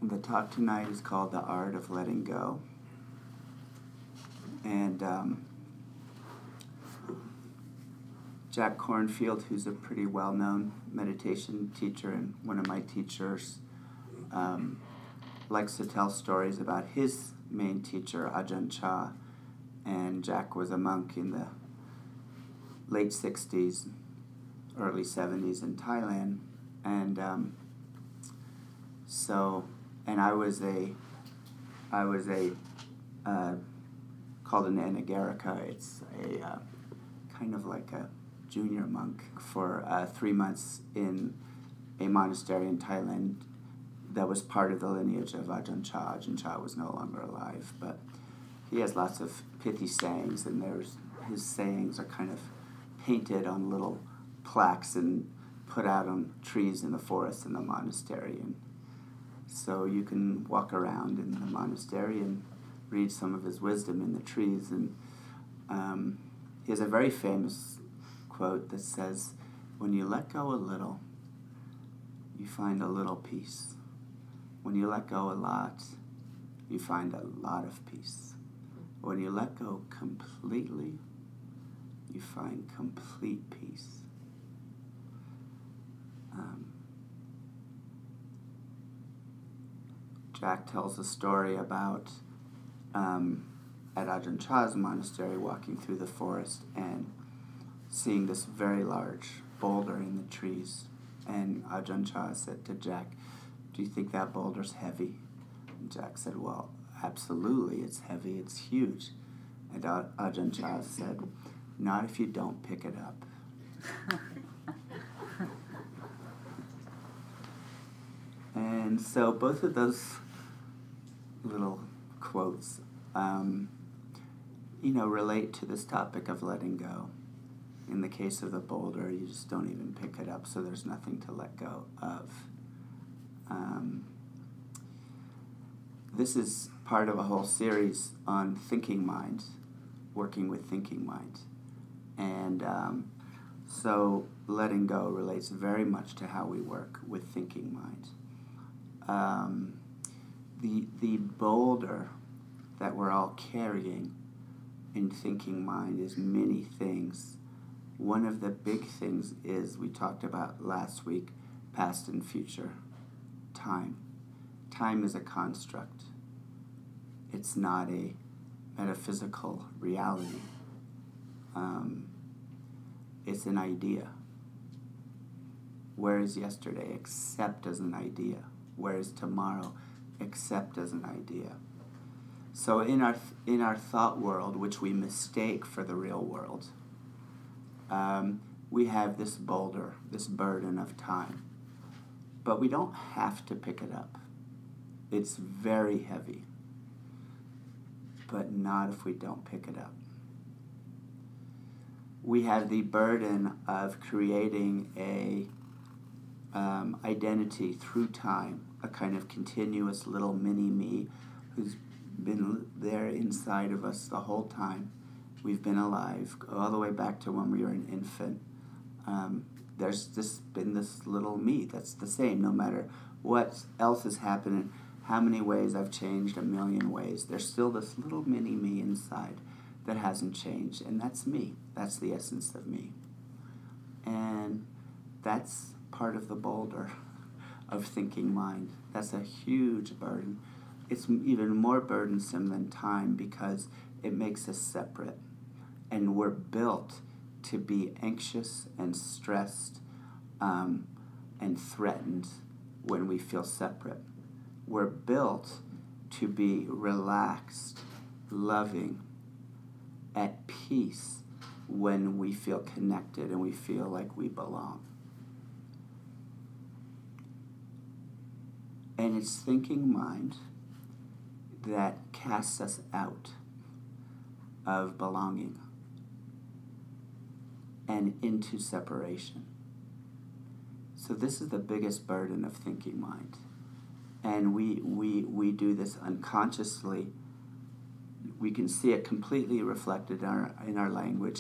The talk tonight is called The Art of Letting Go. And Jack Kornfield, who's a pretty well-known meditation teacher and one of my teachers, likes to tell stories about his main teacher, Ajahn Chah. And Jack was a monk in the late 60s, early 70s in Thailand. And I was called an anagarika. It's a kind of like a junior monk for 3 months in a monastery in Thailand that was part of the lineage of Ajahn Chah. Ajahn Chah was no longer alive, but he has lots of pithy sayings, and his sayings are kind of painted on little plaques and put out on trees in the forest in the monastery. And so you can walk around in the monastery and read some of his wisdom in the trees. And he has a very famous quote that says, "When you let go a little, you find a little peace. When you let go a lot, you find a lot of peace. When you let go completely, you find complete peace." Jack tells a story about at Ajahn Chah's monastery walking through the forest and seeing this very large boulder in the trees. And Ajahn Chah said to Jack, "Do you think that boulder's heavy?" And Jack said, "Well, absolutely, it's heavy, it's huge." And Ajahn Chah said, "Not if you don't pick it up." And so both of those little quotes, relate to this topic of letting go. In the case of the boulder, you just don't even pick it up, so there's nothing to let go of. This is part of a whole series on thinking mind, working with thinking mind. And so letting go relates very much to how we work with thinking mind. The boulder that we're all carrying in thinking mind is many things. One of the big things is, we talked about last week, past and future. Time. Time is a construct. It's not a metaphysical reality. It's an idea. Where is yesterday? Except as an idea. Where is tomorrow? Except as an idea. So in our thought world, which we mistake for the real world, we have this boulder, this burden of time. But we don't have to pick it up. It's very heavy. But not if we don't pick it up. We have the burden of creating a identity through time, a kind of continuous little mini-me who's been there inside of us the whole time we've been alive, all the way back to when we were an infant. There's just been this little me that's the same, no matter what else is happening, how many ways I've changed, a million ways. There's still this little mini-me inside that hasn't changed, and that's me. That's the essence of me. And that's part of the boulder of thinking mind. That's a huge burden. It's even more burdensome than time because it makes us separate. And we're built to be anxious and stressed and threatened when we feel separate. We're built to be relaxed, loving, at peace when we feel connected and we feel like we belong. And it's thinking mind that casts us out of belonging and into separation. So this is the biggest burden of thinking mind. And we do this unconsciously. We can see it completely reflected in our language.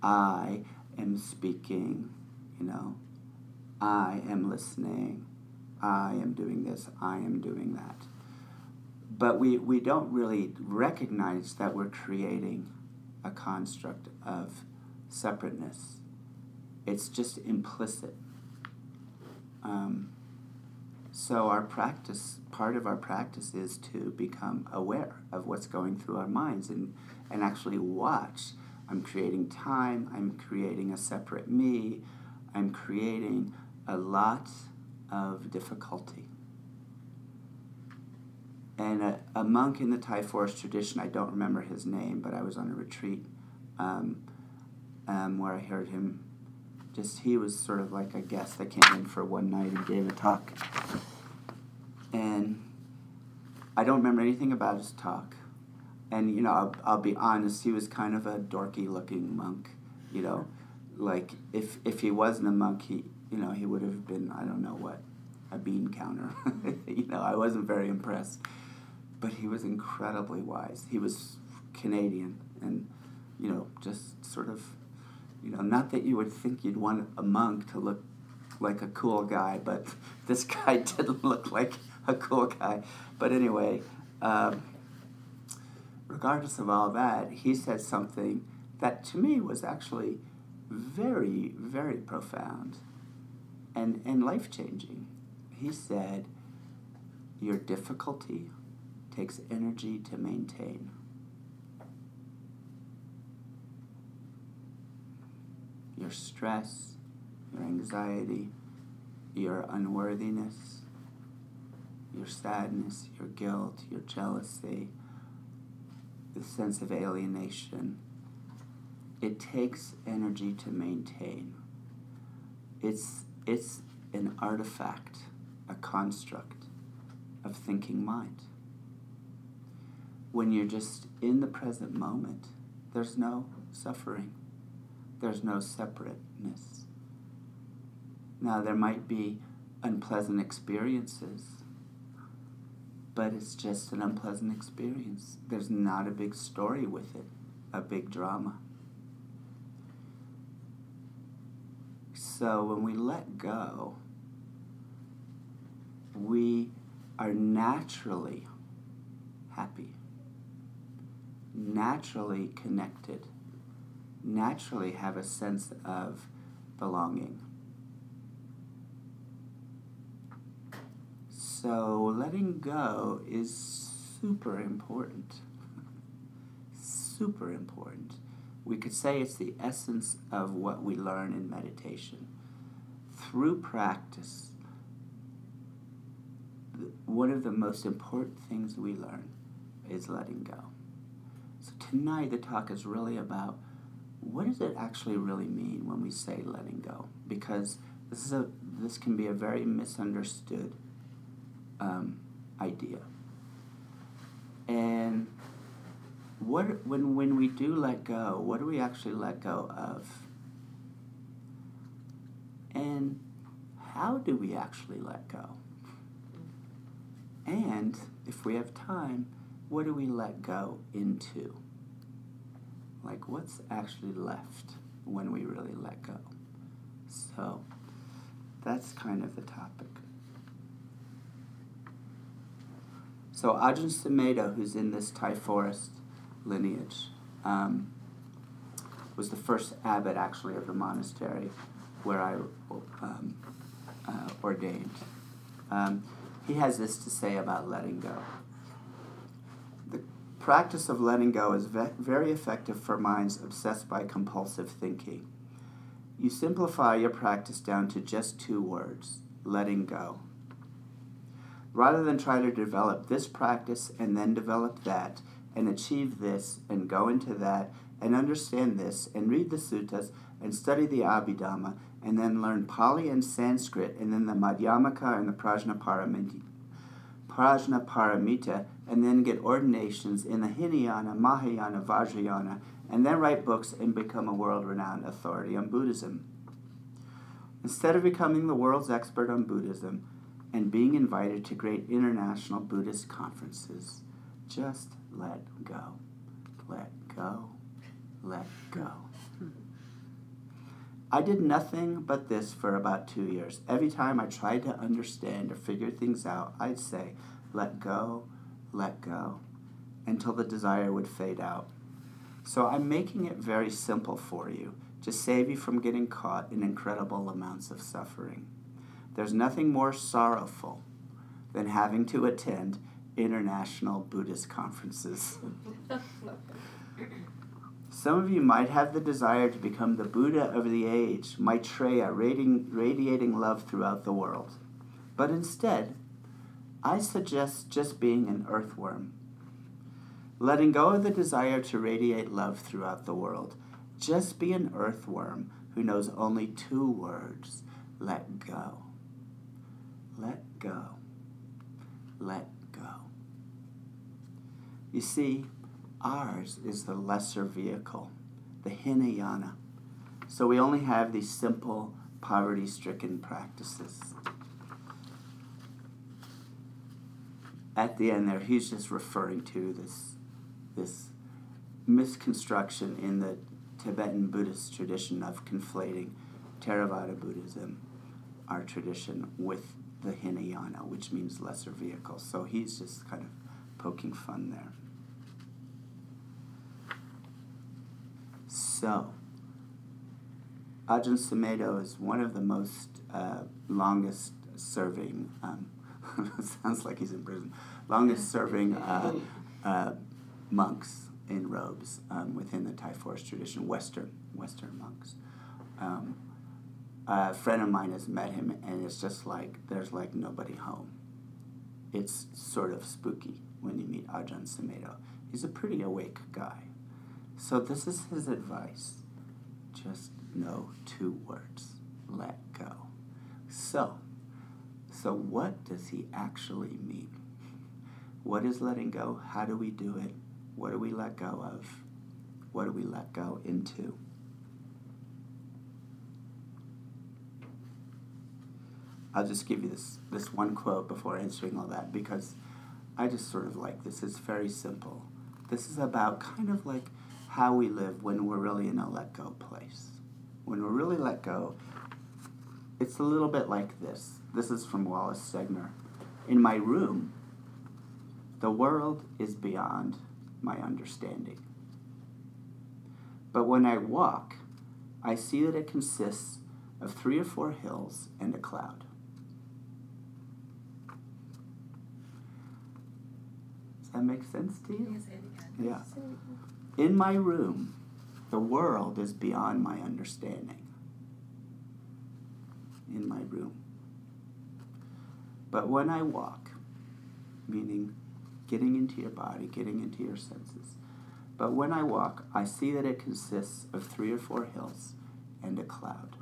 I am speaking, I am listening, I am doing this, I am doing that. But we don't really recognize that we're creating a construct of separateness. It's just implicit. So our practice, part of our practice is to become aware of what's going through our minds and actually watch. I'm creating time, I'm creating a separate me, I'm creating a lot of difficulty. And a monk in the Thai forest tradition, I don't remember his name, but I was on a retreat where I heard him. He was sort of like a guest that came in for one night and gave a talk. And I don't remember anything about his talk. And, I'll be honest, he was kind of a dorky-looking monk, Like, if he wasn't a monk, he would have been, I don't know what, a bean counter. I wasn't very impressed. But he was incredibly wise. He was Canadian and, just sort of, not that you would think you'd want a monk to look like a cool guy, but this guy didn't look like a cool guy. But anyway, regardless of all that, he said something that to me was actually very, very profound and life-changing. He said, your difficulty takes energy to maintain. Your stress, your anxiety, your unworthiness, your sadness, your guilt, your jealousy, the sense of alienation, it takes energy to maintain. It's an artifact, a construct of thinking mind. When you're just in the present moment, there's no suffering. There's no separateness. Now, there might be unpleasant experiences, but it's just an unpleasant experience. There's not a big story with it, a big drama. So when we let go, we are naturally happy, naturally connected, naturally have a sense of belonging. So letting go is super important. Super important. We could say it's the essence of what we learn in meditation. Through practice, one of the most important things we learn is letting go. So tonight the talk is really about what does it actually really mean when we say letting go? Because this can be a very misunderstood idea. And when we do let go, what do we actually let go of? And how do we actually let go? And if we have time, what do we let go into? Like, what's actually left when we really let go? So that's kind of the topic. So Ajahn Sumedho, who's in this Thai forest lineage, was the first abbot, actually, of the monastery where I ordained. He has this to say about letting go. The practice of letting go is very effective for minds obsessed by compulsive thinking. You simplify your practice down to just 2 words, letting go. Rather than try to develop this practice and then develop that and achieve this and go into that and understand this and read the suttas and study the Abhidhamma and then learn Pali and Sanskrit and then the Madhyamaka and the Prajnaparamita and then get ordinations in the Hinayana, Mahayana, Vajrayana and then write books and become a world-renowned authority on Buddhism. Instead of becoming the world's expert on Buddhism and being invited to great international Buddhist conferences, just let go. Let go. Let go. I did nothing but this for about 2 years. Every time I tried to understand or figure things out, I'd say, let go, until the desire would fade out. So I'm making it very simple for you to save you from getting caught in incredible amounts of suffering. There's nothing more sorrowful than having to attend international Buddhist conferences. Some of you might have the desire to become the Buddha of the age, Maitreya, radiating love throughout the world. But instead, I suggest just being an earthworm. Letting go of the desire to radiate love throughout the world. Just be an earthworm who knows only 2 words. Let go. Let go. Let go. You see, ours is the lesser vehicle, the Hinayana. So we only have these simple, poverty-stricken practices. At the end there, he's just referring to this misconstruction in the Tibetan Buddhist tradition of conflating Theravada Buddhism, our tradition, with the Hinayana, which means lesser vehicle. So he's just kind of poking fun there. So, Ajahn Sumedho is one of the most longest serving, sounds like he's in prison, longest serving monks in robes within the Thai forest tradition, Western monks. A friend of mine has met him, and it's just like there's like nobody home. It's sort of spooky when you meet Ajahn Sumedho. He's a pretty awake guy. So this is his advice. Just know 2 words. Let go. So what does he actually mean? What is letting go? How do we do it? What do we let go of? What do we let go into? I'll just give you this one quote before answering all that, because I just sort of like this. It's very simple. This is about kind of like how we live when we're really in a let-go place. When we're really let go, it's a little bit like this. This is from Wallace Stegner. In my room, the world is beyond my understanding. But when I walk, I see that it consists of 3 or 4 hills and a cloud. Does that make sense to you? Yeah. In my room, the world is beyond my understanding. In my room. But when I walk, meaning getting into your body, getting into your senses, but when I walk, I see that it consists of 3 or 4 hills and a cloud.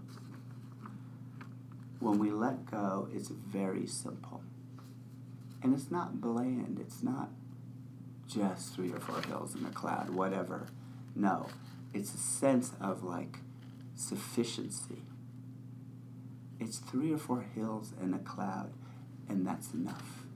When we let go, it's very simple. And it's not bland. It's not just 3 or 4 hills and a cloud, whatever. No, it's a sense of like sufficiency. It's 3 or 4 hills and a cloud, and that's enough.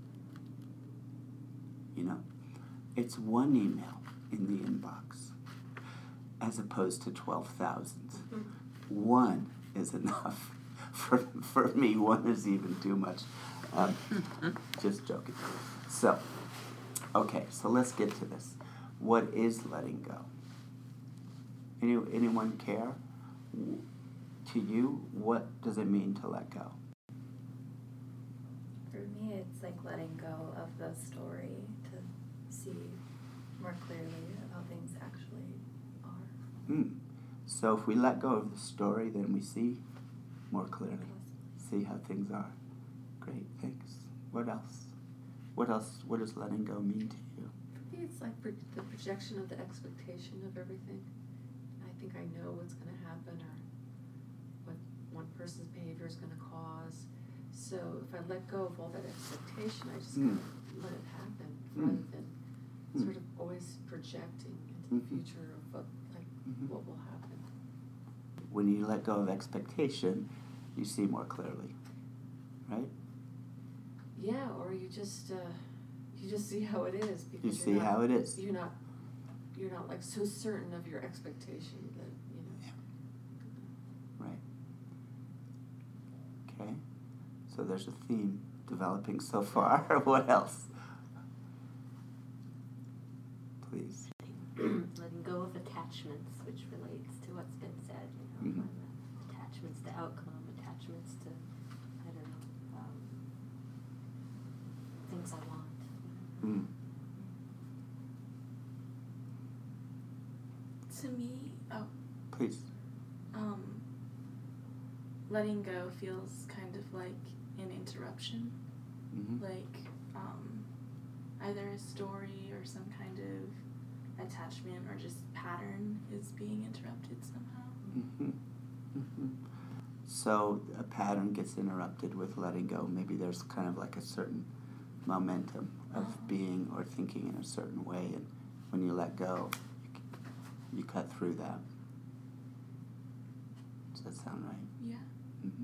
You know? It's 1 email in the inbox as opposed to 12,000. 1 is enough. For me, 1 is even too much. Just joking. So, okay, so let's get to this. What is letting go? Anyone care? To you, what does it mean to let go? For me, it's like letting go of the story to see more clearly how things actually are. So if we let go of the story, then we see more clearly. See how things are. Great, thanks. What else? What does letting go mean to you? For me, it's like the projection of the expectation of everything. I think I know what's going to happen or what one person's behavior is going to cause. So if I let go of all that expectation, I just kind of let it happen rather than sort of always projecting into the future of what will happen. When you let go of expectation, you see more clearly, right? Yeah, or you just see how it is because you see how it is. You're not like so certain of your expectation that Right. So there's a theme developing so far. What else? Please. Letting go of attachments, which relates to what's been said, Mhm. Attachments to outcome, attachments to, I don't know, things I want. Mm. To me, Please. letting go feels kind of like an interruption, Mm-hmm. like either a story or some kind of attachment or just pattern is being interrupted somehow. Mm-hmm. Mm-hmm. So a pattern gets interrupted with letting go. Maybe there's kind of like a certain momentum of being or thinking in a certain way, and when you let go, you cut through that. Does that sound right? Yeah. Mm-hmm.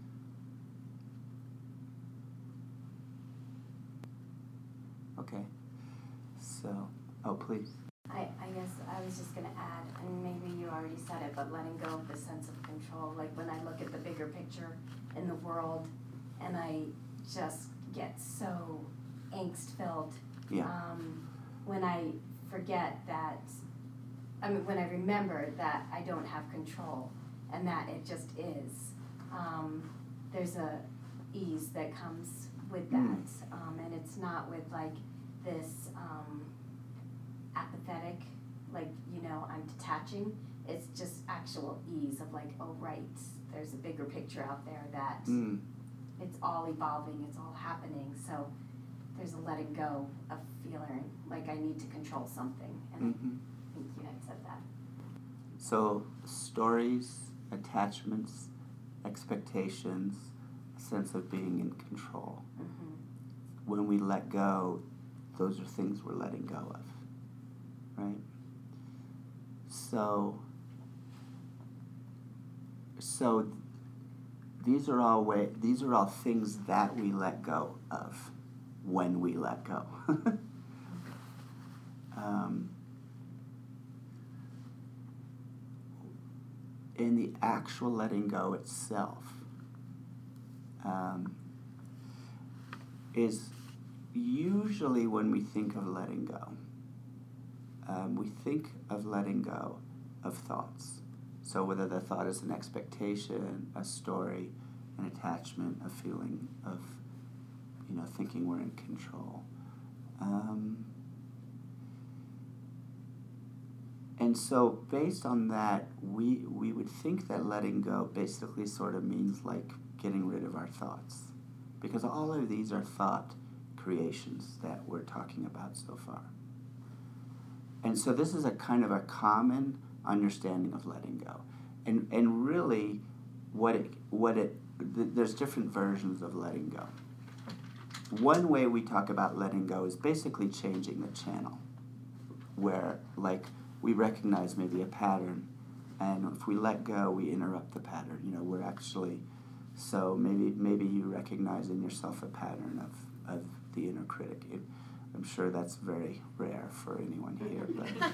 Okay. So, please. I guess I was just going to add, and maybe you already said it, but letting go of the sense of control. Like when I look at the bigger picture in the world and I just get so angst-filled. Yeah. When I forget that, when I remember that I don't have control and that it just is, there's a ease that comes with that. And it's not with like this apathetic, like, I'm detaching. It's just actual ease of like, oh right, there's a bigger picture out there that it's all evolving, it's all happening. So there's a letting go of feeling like I need to control something. And I think you had said that. So stories, attachments, expectations, a sense of being in control. Mm-hmm. When we let go, those are things we're letting go of, right? So these are all things that we let go of when we let go. In the actual letting go itself is usually when we think of letting go, we think of letting go of thoughts. So whether the thought is an expectation, a story, an attachment, a feeling of, thinking we're in control. And so based on that, we would think that letting go basically sort of means like getting rid of our thoughts. Because all of these are thought creations that we're talking about so far. And so this is a kind of a common understanding of letting go. And really, there's different versions of letting go. One way we talk about letting go is basically changing the channel, where like we recognize maybe a pattern, and if we let go, we interrupt the pattern. We're actually, so maybe you recognize in yourself a pattern of the inner critic. I'm sure that's very rare for anyone here,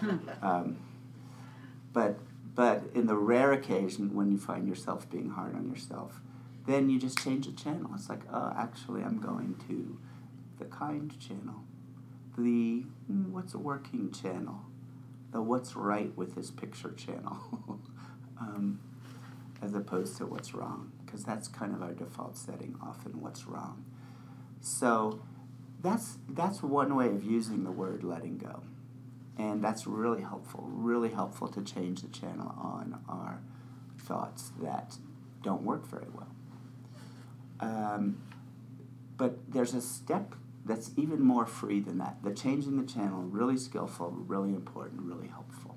but in the rare occasion when you find yourself being hard on yourself, then you just change the channel. It's like, actually I'm going to the kind channel, the what's a working channel, the what's right with this picture channel, as opposed to what's wrong, because that's kind of our default setting, often what's wrong. So that's one way of using the word letting go. And that's really helpful to change the channel on our thoughts that don't work very well. But there's a step that's even more free than that. The changing the channel, really skillful, really important, really helpful.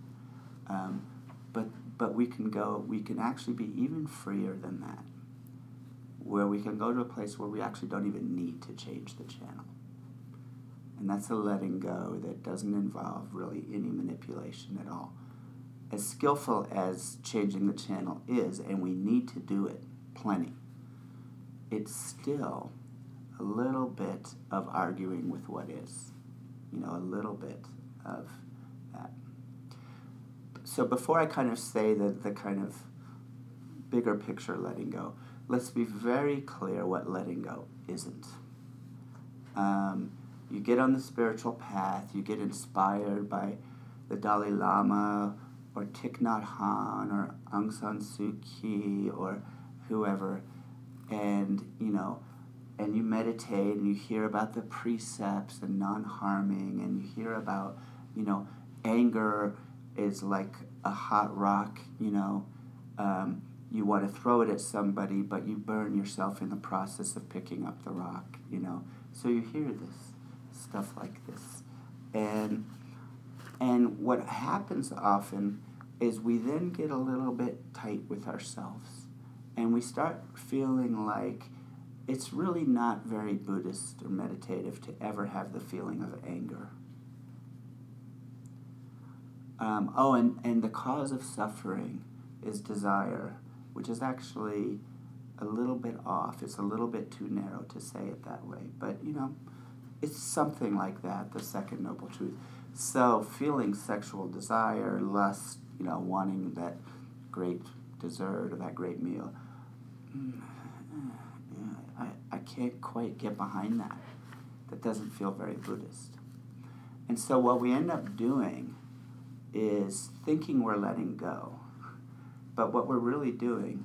But we can actually be even freer than that, where we can go to a place where we actually don't even need to change the channel. And that's a letting go that doesn't involve really any manipulation at all. As skillful as changing the channel is, and we need to do it plenty, it's still a little bit of arguing with what is. A little bit of that. So before I kind of say the kind of bigger picture letting go, let's be very clear what letting go isn't. You get on the spiritual path, you get inspired by the Dalai Lama or Thich Nhat Hanh or Aung San Suu Kyi or whoever, and and you meditate and you hear about the precepts and non-harming, and you hear about, anger is like a hot rock, you want to throw it at somebody, but you burn yourself in the process of picking up the rock, So you hear this, stuff like this. And what happens often is we then get a little bit tight with ourselves, and we start feeling like it's really not very Buddhist or meditative to ever have the feeling of anger. And the cause of suffering is desire, which is actually a little bit off. It's a little bit too narrow to say it that way. But, it's something like that, the second noble truth. So feeling sexual desire, lust, wanting that great dessert or that great meal, I can't quite get behind that. That doesn't feel very Buddhist. And so what we end up doing is thinking we're letting go. But what we're really doing...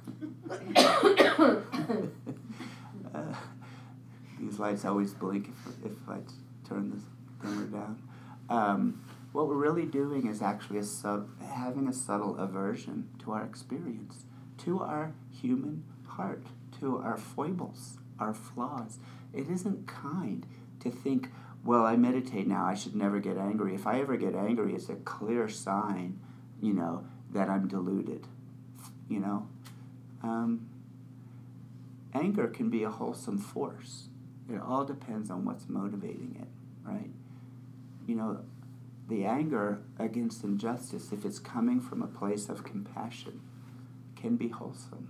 these lights always blink if I turn this dimmer down. What we're really doing is actually having a subtle aversion to our experience, to our human heart, to our foibles, our flaws. It isn't kind to think, well, I meditate now, I should never get angry. If I ever get angry, it's a clear sign, that I'm deluded, Anger can be a wholesome force. It all depends on what's motivating it, right? The anger against injustice, if it's coming from a place of compassion, can be wholesome.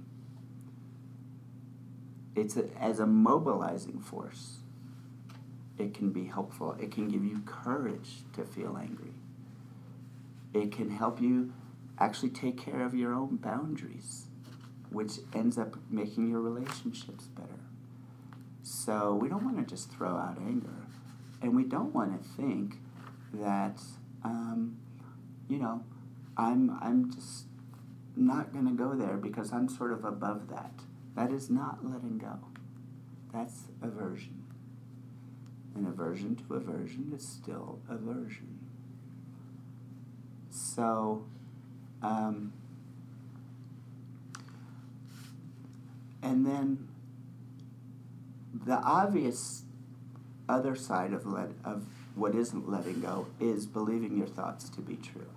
As a mobilizing force, it can be helpful. It can give you courage to feel angry. It can help you actually take care of your own boundaries, which ends up making your relationships better. So we don't want to just throw out anger, and we don't want to think that, I'm just not going to go there because I'm sort of above that. That is not letting go. That's aversion. And aversion to aversion is still aversion. So, and then the obvious other side of what isn't letting go is believing your thoughts to be true.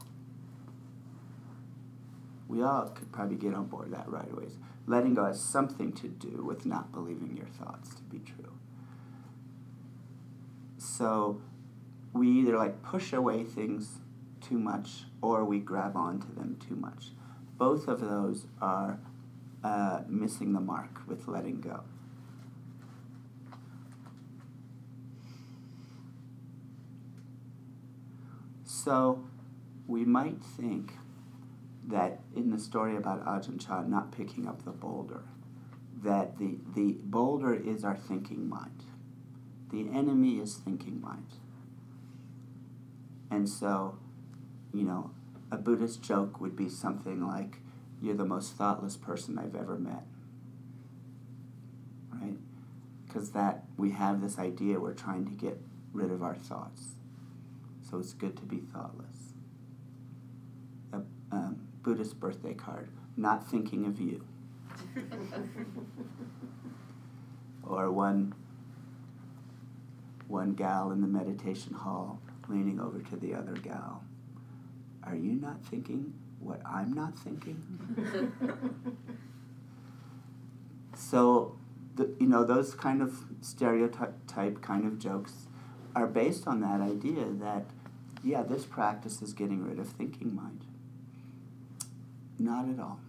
We all could probably get on board that right away. Letting go has something to do with not believing your thoughts to be true. So we either push away things too much or we grab onto them too much. Both of those are missing the mark with letting go. So we might think that in the story about Ajahn Chah not picking up the boulder, that the boulder is our thinking mind. The enemy is thinking mind. And so, a Buddhist joke would be something like, you're the most thoughtless person I've ever met. Right? Because we have this idea we're trying to get rid of our thoughts. So it's good to be thoughtless. A Buddhist birthday card, not thinking of you. Or one gal in the meditation hall leaning over to the other gal. Are you not thinking what I'm not thinking? So, those kind of stereotype kind of jokes are based on that idea that, this practice is getting rid of thinking mind. Not at all.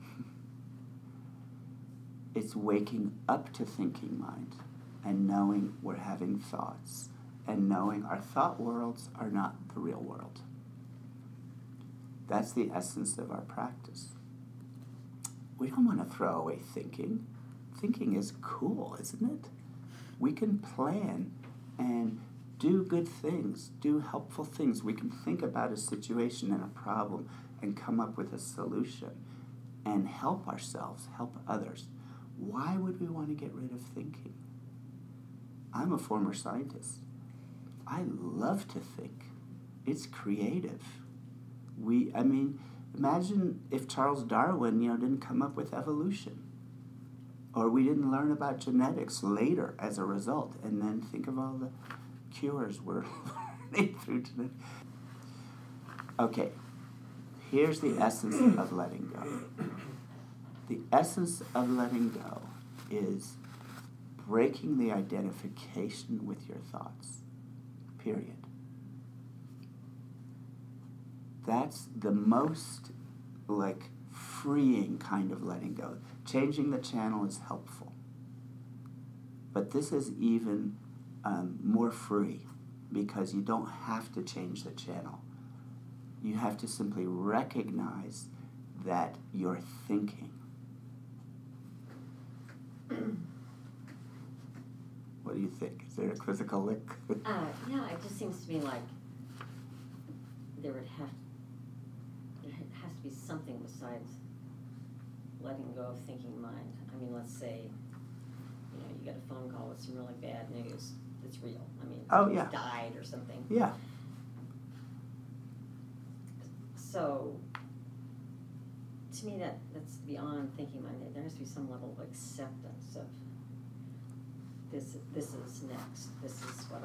It's waking up to thinking mind and knowing we're having thoughts and knowing our thought worlds are not the real world. That's the essence of our practice. We don't want to throw away thinking. Thinking is cool, isn't it? We can plan and do good things, do helpful things. We can think about a situation and a problem and come up with a solution and help ourselves, help others. Why would we want to get rid of thinking? I'm a former scientist. I love to think. It's creative. Imagine if Charles Darwin, didn't come up with evolution. Or we didn't learn about genetics later as a result, and then think of all the cures we're learning through genetics. Okay, here's the essence of letting go. The essence of letting go is breaking the identification with your thoughts, period. That's the most, freeing kind of letting go. Changing the channel is helpful. But this is even more free because you don't have to change the channel. You have to simply recognize that you're thinking. What do you think? Is there a quizzical lick? Yeah, it just seems to me like there has to be something besides letting go of thinking mind. Let's say, you get a phone call with some really bad news that's real. Someone's died or something. Yeah. So, to me, that's beyond thinking mind. There has to be some level of acceptance of this is next. This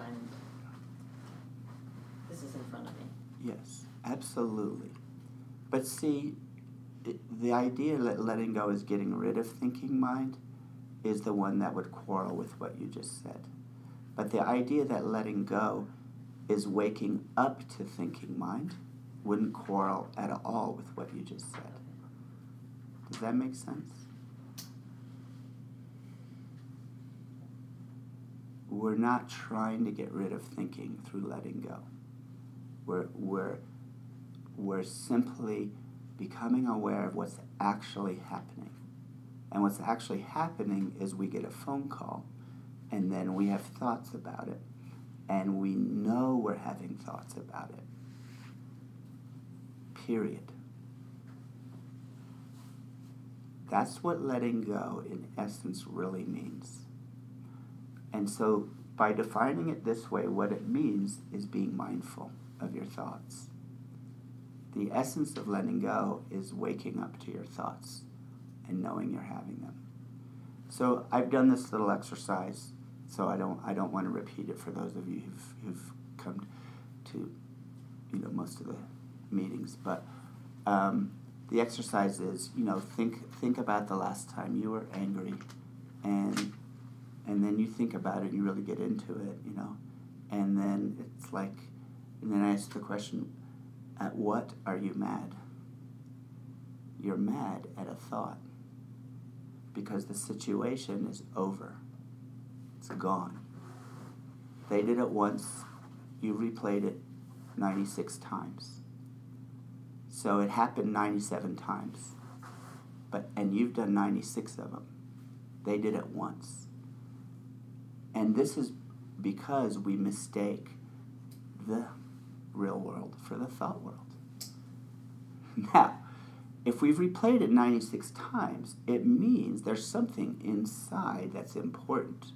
is in front of me. Yes, absolutely. But see, the idea that letting go is getting rid of thinking mind is the one that would quarrel with what you just said. But the idea that letting go is waking up to thinking mind wouldn't quarrel at all with what you just said. Does that make sense? We're not trying to get rid of thinking through letting go. We're simply becoming aware of what's actually happening. And what's actually happening is we get a phone call, and then we have thoughts about it, and we know we're having thoughts about it. Period. That's what letting go, in essence, really means. And so, by defining it this way, what it means is being mindful of your thoughts. The essence of letting go is waking up to your thoughts and knowing you're having them. So I've done this little exercise, so I don't want to repeat it for those of you who've come to most of the meetings. But the exercise is think about the last time you were angry, and then you think about it and you really get into it, and then it's like, and then I ask the question, at what are you mad? You're mad at a thought because the situation is over. It's gone. They did it once, you replayed it 96 times. So it happened 97 times. And you've done 96 of them. They did it once. And this is because we mistake the real world for the thought world. Now, if we've replayed it 96 times, it means there's something inside that's important.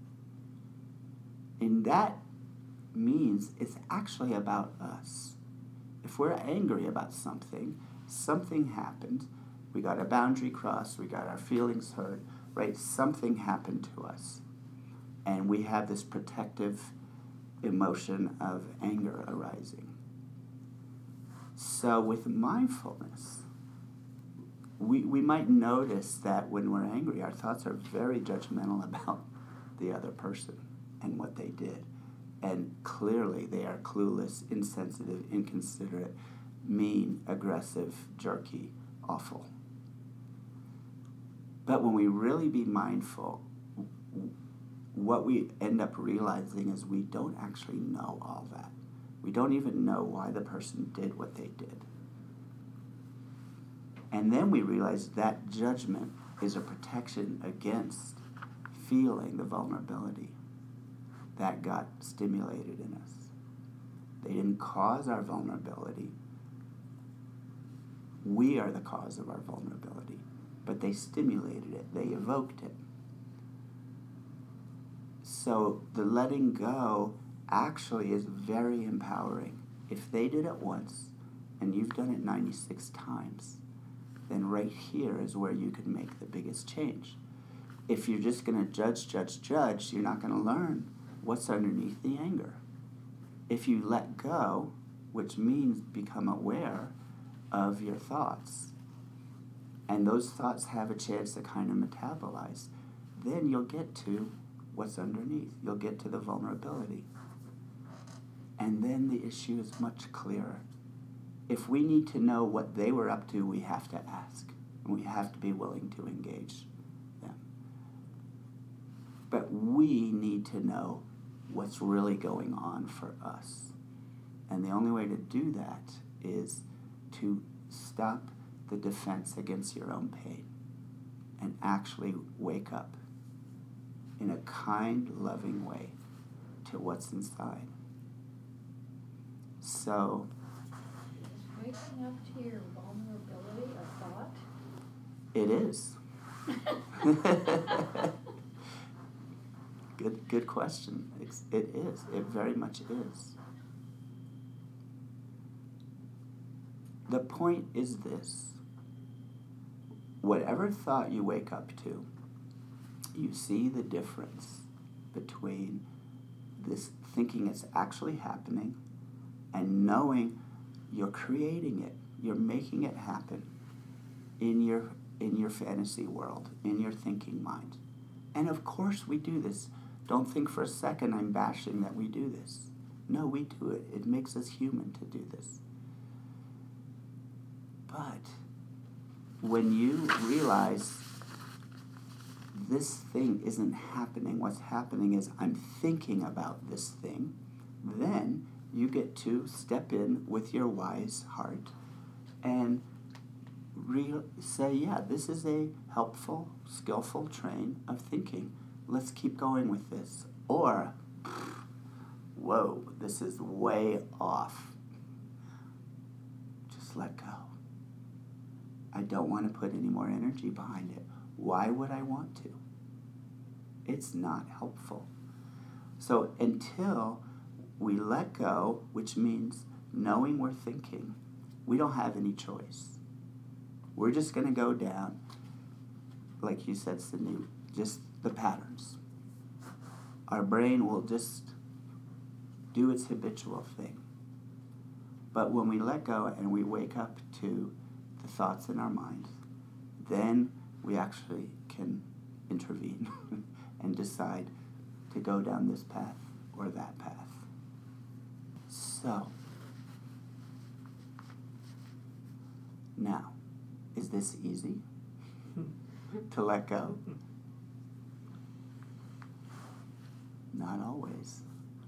And that means it's actually about us. If we're angry about something happened, we got a boundary crossed, we got our feelings hurt, right? Something happened to us. And we have this protective emotion of anger arising. So with mindfulness, we might notice that when we're angry, our thoughts are very judgmental about the other person and what they did. And clearly they are clueless, insensitive, inconsiderate, mean, aggressive, jerky, awful. But when we really be mindful, what we end up realizing is we don't actually know all that. We don't even know why the person did what they did. And then we realize that judgment is a protection against feeling the vulnerability that got stimulated in us. They didn't cause our vulnerability. We are the cause of our vulnerability. But they stimulated it. They evoked it. So the letting go actually is very empowering. If they did it once, and you've done it 96 times, then right here is where you can make the biggest change. If you're just going to judge, you're not going to learn what's underneath the anger. If you let go, which means become aware of your thoughts, and those thoughts have a chance to kind of metabolize, then you'll get to what's underneath. You'll get to the vulnerability. And then the issue is much clearer. If we need to know what they were up to, we have to ask. And we have to be willing to engage them. But we need to know what's really going on for us. And the only way to do that is to stop the defense against your own pain and actually wake up in a kind, loving way to what's inside. So, is waking up to your vulnerability a thought? it is. Good question. It is. It very much is. The point is this. Whatever thought you wake up to, you see the difference between this thinking it's actually happening and knowing you're creating it. You're making it happen in your fantasy world, in your thinking mind. And of course we do this. Don't think for a second I'm bashing that we do this. No, we do it. It makes us human to do this. But when you realize this thing isn't happening, what's happening is I'm thinking about this thing, then you get to step in with your wise heart and say, yeah, this is a helpful, skillful train of thinking. Let's keep going with this. Or, whoa, this is way off. Just let go. I don't want to put any more energy behind it. Why would I want to? It's not helpful. So until we let go, which means knowing we're thinking, we don't have any choice. We're just going to go down, like you said, Sydney, just the patterns. Our brain will just do its habitual thing. But when we let go and we wake up to the thoughts in our minds, then we actually can intervene and decide to go down this path or that path. So, now, is this easy to let go? Not always.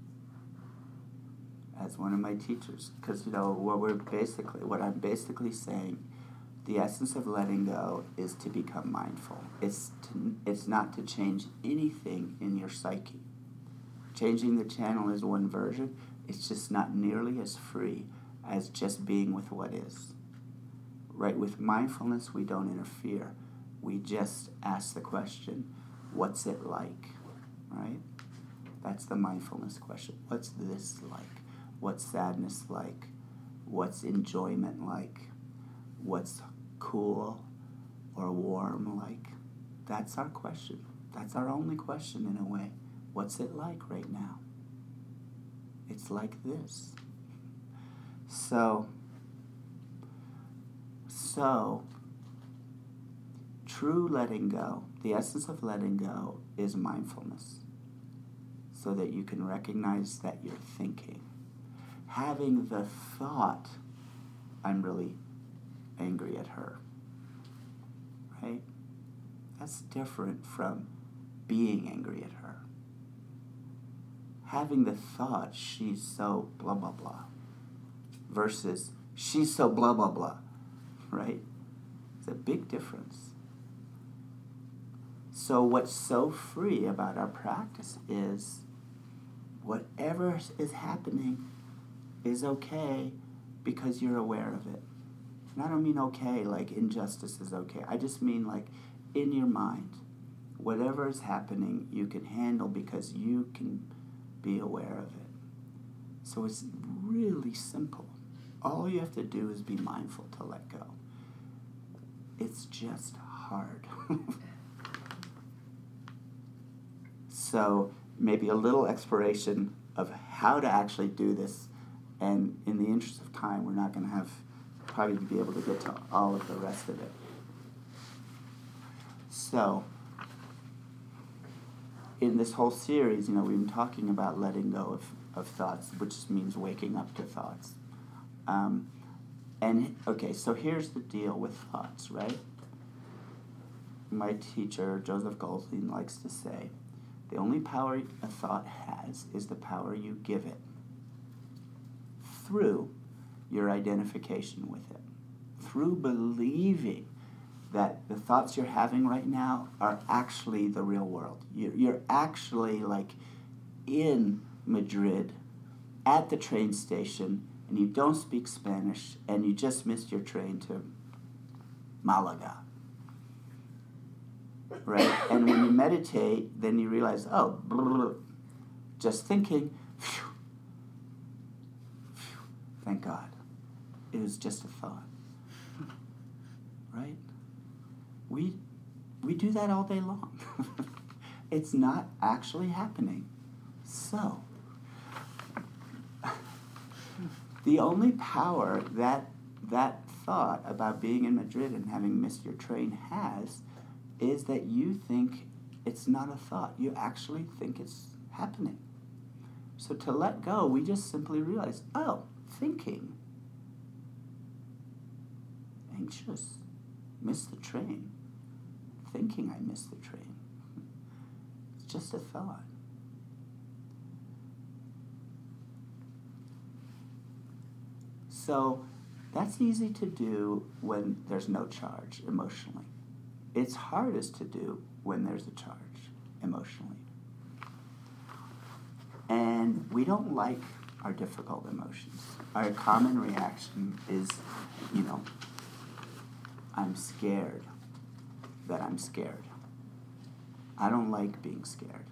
As one of my teachers, because what I'm basically saying, the essence of letting go is to become mindful. It's not to change anything in your psyche. Changing the channel is one version. It's just not nearly as free as just being with what is. Right? With mindfulness, we don't interfere. We just ask the question, what's it like? Right? That's the mindfulness question. What's this like? What's sadness like? What's enjoyment like? What's cool or warm like? That's our question. That's our only question in a way. What's it like right now? It's like this. So true letting go, the essence of letting go is mindfulness, so that you can recognize that you're thinking. Having the thought, I'm really angry at her, right? That's different from being angry at her. Having the thought, she's so blah, blah, blah, versus she's so blah, blah, blah, right? It's a big difference. So what's so free about our practice is whatever is happening is okay because you're aware of it. And I don't mean okay like injustice is okay. I just mean like in your mind, whatever is happening you can handle because you can be aware of it. So it's really simple. All you have to do is be mindful to let go. It's just hard. So maybe a little exploration of how to actually do this, and in the interest of time, we're not going to probably be able to get to all of the rest of it. So, in this whole series, we've been talking about letting go of thoughts, which means waking up to thoughts. So here's the deal with thoughts, right? My teacher, Joseph Goldstein, likes to say, the only power a thought has is the power you give it through your identification with it, through believing that the thoughts you're having right now are actually the real world. You're actually like in Madrid at the train station and you don't speak Spanish and you just missed your train to Malaga. Right? And when you meditate, then you realize, just thinking, thank God. It was just a thought. Right? We do that all day long. It's not actually happening. So, the only power that thought about being in Madrid and having missed your train has is that you think it's not a thought. You actually think it's happening. So to let go, we just simply realize, thinking. Anxious. Missed the train. Thinking I missed the train. It's just a thought. So that's easy to do when there's no charge emotionally. It's hardest to do when there's a charge emotionally. And we don't like our difficult emotions. Our common reaction is, I'm scared that I'm scared. I don't like being scared.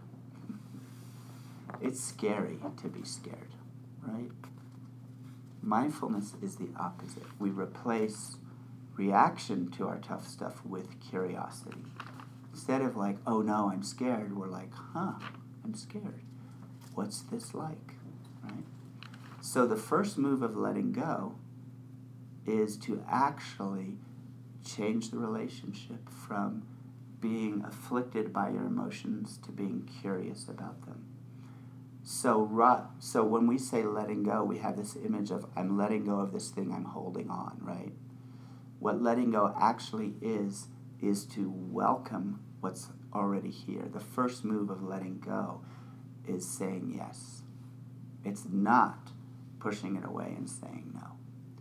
It's scary to be scared, right? Mindfulness is the opposite. We replace reaction to our tough stuff with curiosity. Instead of like, oh no, I'm scared, we're like, I'm scared. What's this like, right? So the first move of letting go is to actually change the relationship from being afflicted by your emotions to being curious about them. So when we say letting go, we have this image of I'm letting go of this thing I'm holding on, right? What letting go actually is to welcome what's already here. The first move of letting go is saying yes. It's not pushing it away and saying no.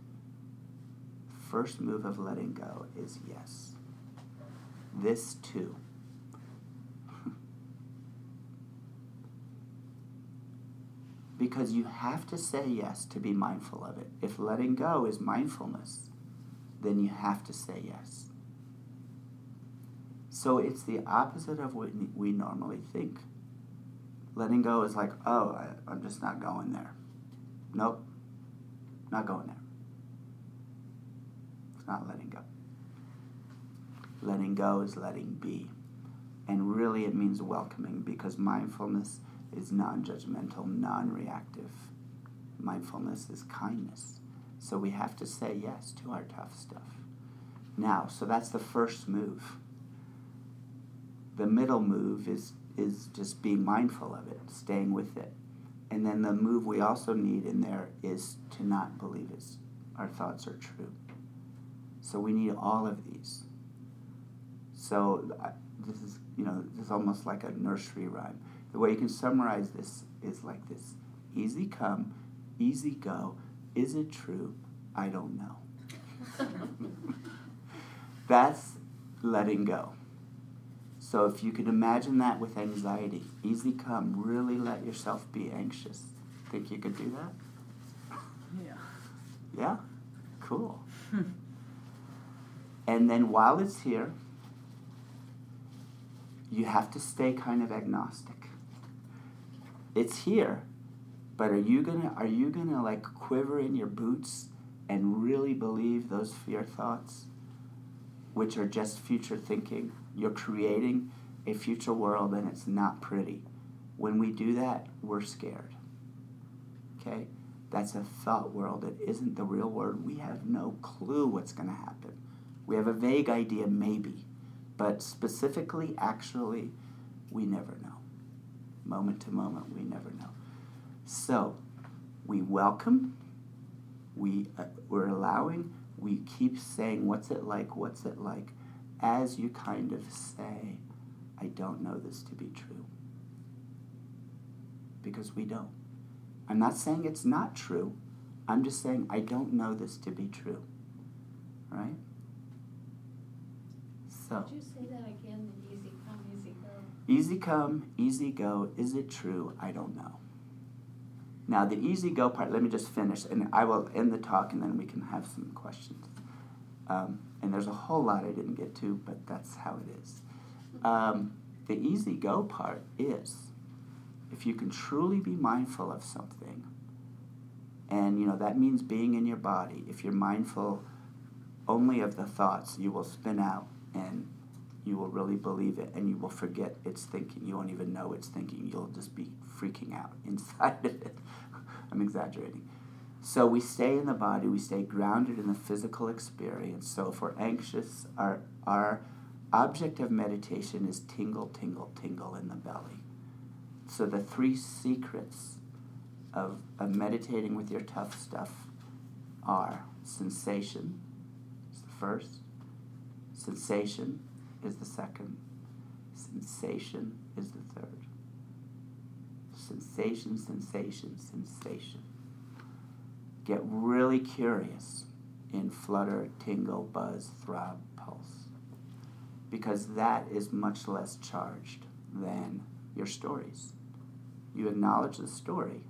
First move of letting go is yes. This too. Because you have to say yes to be mindful of it. If letting go is mindfulness, then you have to say yes. So it's the opposite of what we normally think. Letting go is like, I'm just not going there. Nope, not going there. It's not letting go. Letting go is letting be. And really it means welcoming, because mindfulness is non-judgmental, non-reactive. Mindfulness is kindness. So we have to say yes to our tough stuff. Now, so that's the first move. The middle move is just being mindful of it, staying with it. And then the move we also need in there is to not believe our thoughts are true. So we need all of these. So this is almost like a nursery rhyme. The way you can summarize this is like this: easy come, easy go. Is it true? I don't know. That's letting go. So if you could imagine that with anxiety, easy come, really let yourself be anxious. Think you could do that? Yeah. Yeah? Cool. And then while it's here, you have to stay kind of agnostic. It's here, but are you gonna like quiver in your boots and really believe those fear thoughts, which are just future thinking? You're creating a future world and it's not pretty. When we do that, we're scared. Okay? That's a thought world. It isn't the real world. We have no clue what's going to happen. We have a vague idea, maybe. But specifically, actually, we never know. Moment to moment, we never know. So, we welcome, we're allowing, we keep saying, what's it like, as you kind of say, I don't know this to be true. Because we don't. I'm not saying it's not true. I'm just saying I don't know this to be true. Right? So. Could you say that again? The easy come, easy go. Easy come, easy go. Is it true? I don't know. Now the easy go part, let me just finish, and I will end the talk and then we can have some questions. And there's a whole lot I didn't get to, but that's how it is. The easy go part is, if you can truly be mindful of something, and that means being in your body. If you're mindful only of the thoughts, you will spin out and you will really believe it, and you will forget it's thinking. You won't even know it's thinking. You'll just be freaking out inside of it. I'm exaggerating. So we stay in the body, we stay grounded in the physical experience. So if we're anxious, our object of meditation is tingle, tingle, tingle in the belly. So the 3 secrets of meditating with your tough stuff are sensation is the first, sensation is the second, sensation is the third. Sensation, sensation, sensation. Get really curious in flutter, tingle, buzz, throb, pulse. Because that is much less charged than your stories. You acknowledge the story,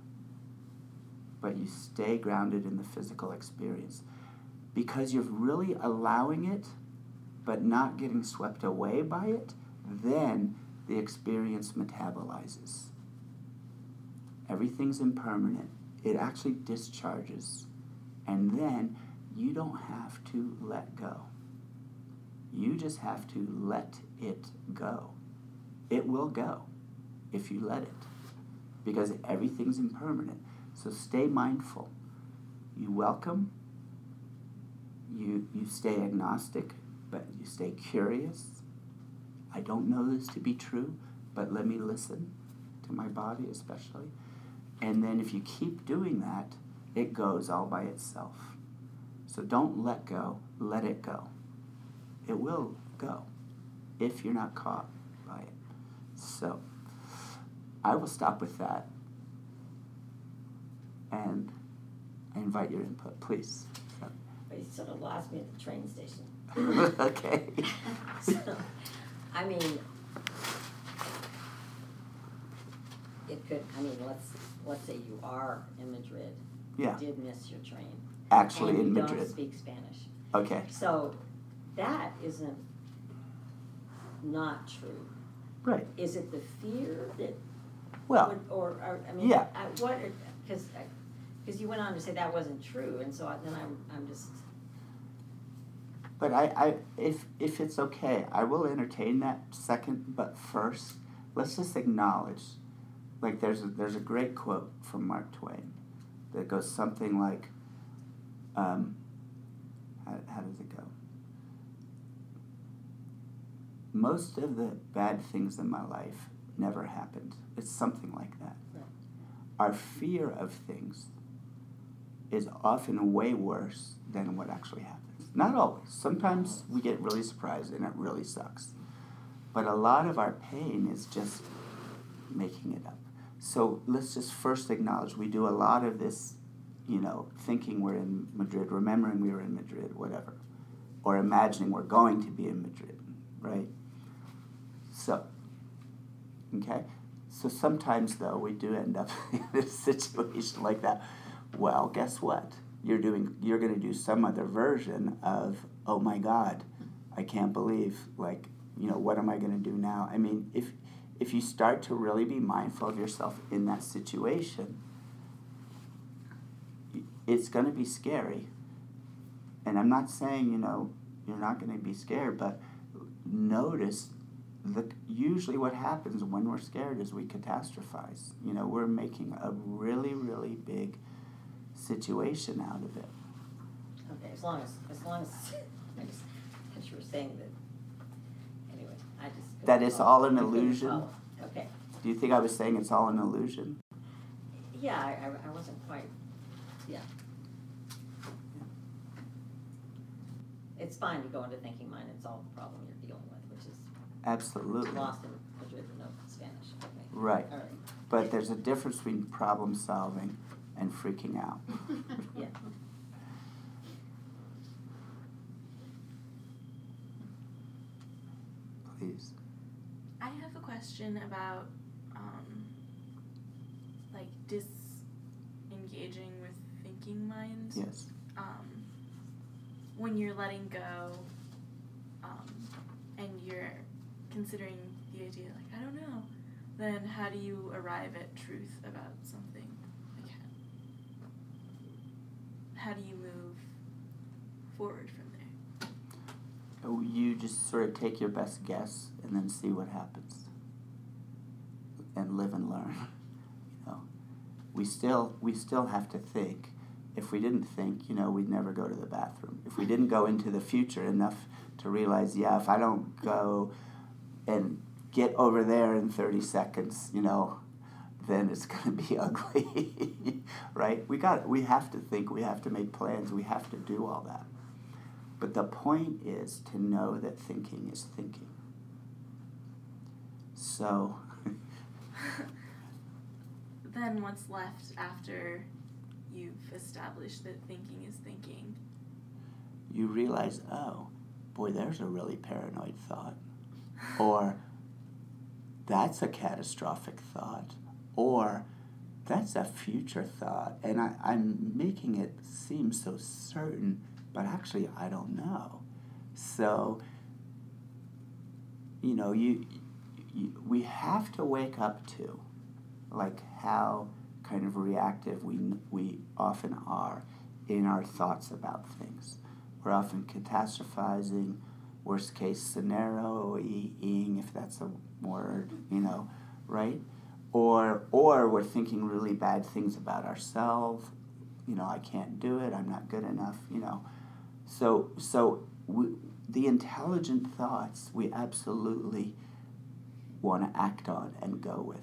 but you stay grounded in the physical experience. Because you're really allowing it, but not getting swept away by it, then the experience metabolizes. Everything's impermanent. It actually discharges. And then you don't have to let go. You just have to let it go. It will go if you let it. Because everything's impermanent. So stay mindful. You welcome. You stay agnostic, but you stay curious. I don't know this to be true, but let me listen to my body especially. And then if you keep doing that, it goes all by itself. So don't let go, let it go. It will go if you're not caught by it. So I will stop with that. And I invite your input, please. But you sort of lost me at the train station. Okay. So, I mean, let's say you are in Madrid. Yeah. You did miss your train. Actually and in you Madrid. don't speak Spanish. Okay. So that isn't not true. Right. Is it the fear that Well, I mean, yeah. Because you went on to say that wasn't true, and so then I'm just. But if it's okay, I will entertain that second. But first, let's just acknowledge, like there's a great quote from Mark Twain that goes something like, how does it go? Most of the bad things in my life never happened. It's something like that. Right. Our fear of things is often way worse than what actually happens. Not always. Sometimes we get really surprised and it really sucks. But a lot of our pain is just making it up. So let's just first acknowledge we do a lot of this, thinking we're in Madrid, remembering we were in Madrid, whatever. or imagining we're going to be in Madrid, right? So, okay? So sometimes, though, we do end up in a situation like that. Well, guess what? You're going to do some other version of, oh my God, I can't believe, like, what am I going to do now? I mean, if you start to really be mindful of yourself in that situation, it's going to be scary. And I'm not saying, you're not going to be scared, but notice usually what happens when we're scared is we catastrophize. We're making a really, really big situation out of it. Okay, as long as I just, as you were saying that, anyway, I just. That it's all an I couldn't illusion? follow. Okay. Do you think I was saying it's all an illusion? Yeah, I wasn't quite, yeah. It's fine to go into thinking mind and solve the problem you're dealing with, which is Absolutely. lost in Madrid with no Spanish. Okay. Right. All right. But there's a difference between problem solving and freaking out. Yeah. Please. I have a question about like disengaging with thinking mind. Yes. When you're letting go, and you're considering the idea, like, I don't know, then how do you arrive at truth about something? Like, how do you move forward from there? You just sort of take your best guess and then see what happens. And live and learn. We still have to think. If we didn't think, we'd never go to the bathroom. If we didn't go into the future enough to realize, if I don't go and get over there in 30 seconds, then it's going to be ugly, right? We have to think, we have to make plans, we have to do all that. But the point is to know that thinking is thinking. So... Then what's left after you've established that thinking is thinking? You realize, oh, boy, there's a really paranoid thought. Or, that's a catastrophic thought. Or, that's a future thought. And I'm making it seem so certain, but actually I don't know. So, we have to wake up to, like, how kind of reactive we often are in our thoughts about things. We're often catastrophizing, worst case scenario-ing, if that's a word, right? Or we're thinking really bad things about ourselves. I can't do it, I'm not good enough, So the intelligent thoughts we absolutely want to act on and go with,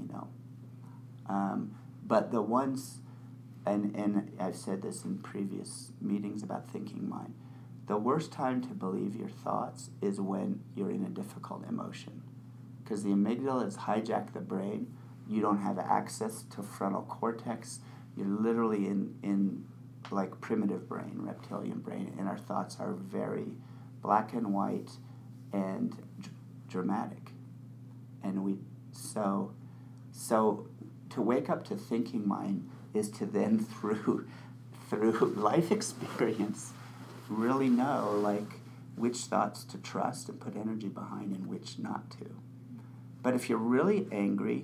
But the ones, and I've said this in previous meetings about thinking mind, the worst time to believe your thoughts is when you're in a difficult emotion. Because the amygdala has hijacked the brain. You don't have access to frontal cortex. You're literally in like primitive brain, reptilian brain, and our thoughts are very black and white and dramatic. And so to wake up to thinking mind is to then through life experience really know like which thoughts to trust and put energy behind and which not to. But if you're really angry,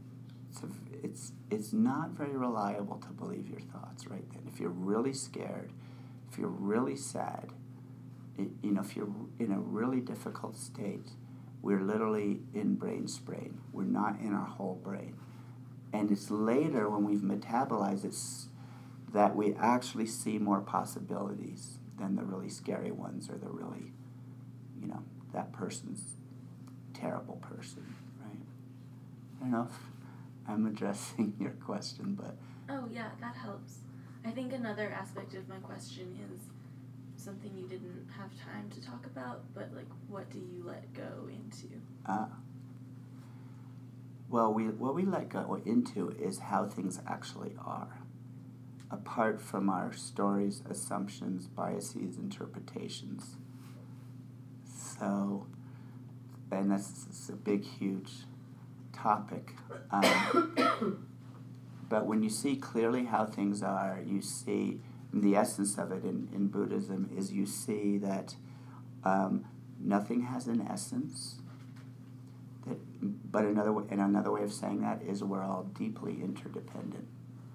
it's not very reliable to believe your thoughts right then. If you're really scared, if you're really sad, if you're in a really difficult state, we're literally in brain sprain. We're not in our whole brain. And it's later when we've metabolized it that we actually see more possibilities than the really scary ones or the really, that person's terrible person, right? I don't know if I'm addressing your question, but... Oh, yeah, that helps. I think another aspect of my question is something you didn't have time to talk about, but, like, what do you let go into? Well, what we let go into is how things actually are. apart from our stories, assumptions, biases, interpretations. So, and that's a big, huge topic. But when you see clearly how things are, you see, the essence of it in Buddhism is you see that nothing has an essence. But another way of saying that is we're all deeply interdependent.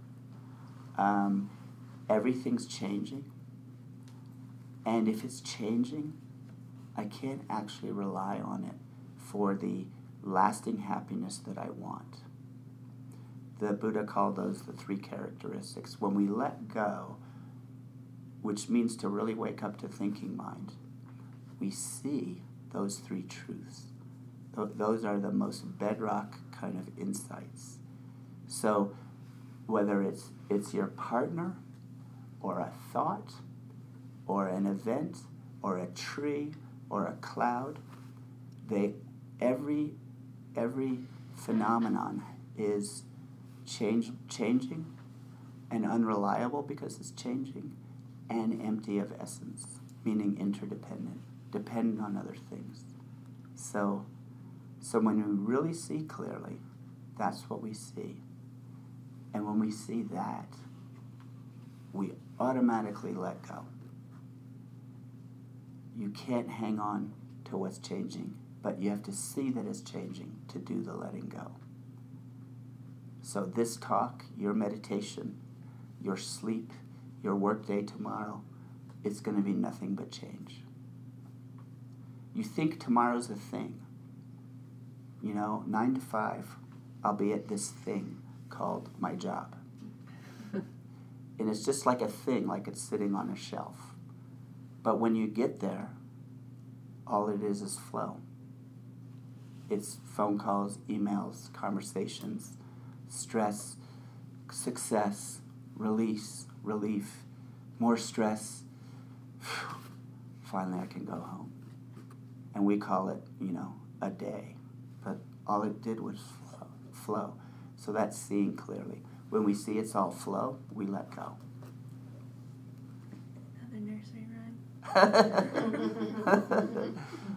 Everything's changing. And if it's changing, I can't actually rely on it for the lasting happiness that I want. The Buddha called those the 3 characteristics. When we let go, which means to really wake up to thinking mind, we see those 3 truths. Those are the most bedrock kind of insights. So whether it's your partner or a thought or an event or a tree or a cloud, every phenomenon is changing and unreliable because it's changing, and empty of essence, meaning interdependent, dependent on other things. So when we really see clearly, that's what we see. And when we see that, we automatically let go. You can't hang on to what's changing, but you have to see that it's changing to do the letting go. So this talk, your meditation, your sleep, your workday tomorrow, it's going to be nothing but change. You think tomorrow's a thing. 9 to 5, I'll be at this thing called my job. And it's just like a thing, like it's sitting on a shelf. But when you get there, all it is flow. It's phone calls, emails, conversations, stress, success, release, relief, more stress. Finally I can go home. And we call it, a day. But all it did was flow. So that's seeing clearly. When we see it's all flow, we let go. Another nursery rhyme.